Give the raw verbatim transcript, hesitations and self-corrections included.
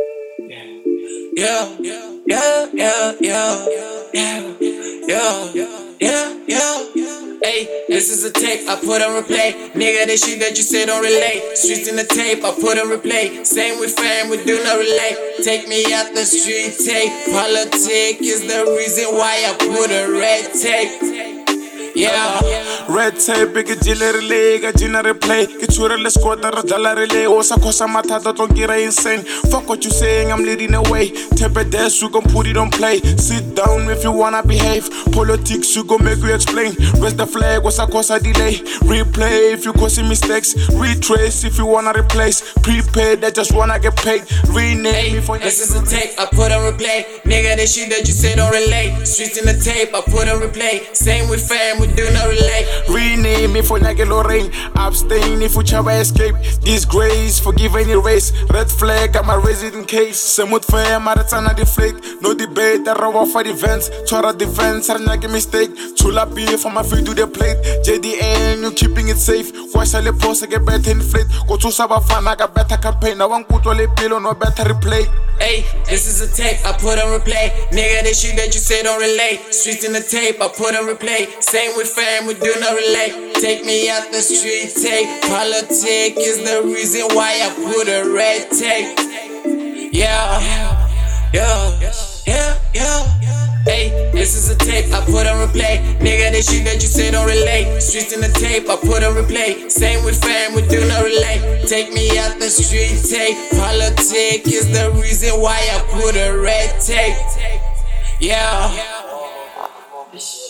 Yeah, yeah, yeah, yeah, yeah, yeah, yeah, yeah. Hey, this is a tape I put on replay. Nigga, this shit that you say don't relate. Streets in the tape I put on replay. Same with fam, we do not relate. Take me out the street tape. Politic is the reason why I put a red tape. Yeah, red tape ke jile relay ka jina replay ke tsure le squatter dala relay o sa khosa mathata don't get insane. Fuck what you saying, I'm leading the way. Tape a desk, you gon' put it on play. Sit down if you wanna behave. Politics, you gon' make you explain. Raise the flag, what's a cause a delay. Replay if you causing mistakes. Retrace if you wanna replace. Prepaid, that just wanna get paid. Rename hey, me for this is a tape I put on replay. Nigga, this shit that you say don't relate. Streets in the tape I put on replay. Same with fam, we do not relate. Rename me for Nage Lorraine. Abstain if you chava escape. Disgrace, forgive any race. Red flag, I'm a resident case. Semut fair, Marathana deflate. No debate, I run off for defense. Chora defense, I make a mistake. Chula beef from my feet to the plate. J D N, you keeping it safe. Watch the post, I get better inflate. Go to Sabafan, I got better campaign. I want to go to pillow, no better replay. Hey, this is a tape I put on replay. Nigga, this shit that you say don't relate. Streets in the tape I put on replay. Same with fam, we do not relate. Take me out the street tape. Politic is the reason why I put a red tape. Yeah, yeah, yeah, yeah. Hey, this is a tape I put on replay. Nigga, this shit that you say don't relate. Streets in the tape I put on replay. Same with fam, we do not relate. Take me out the street tape. Politic is the reason why I put a red tape. Yeah.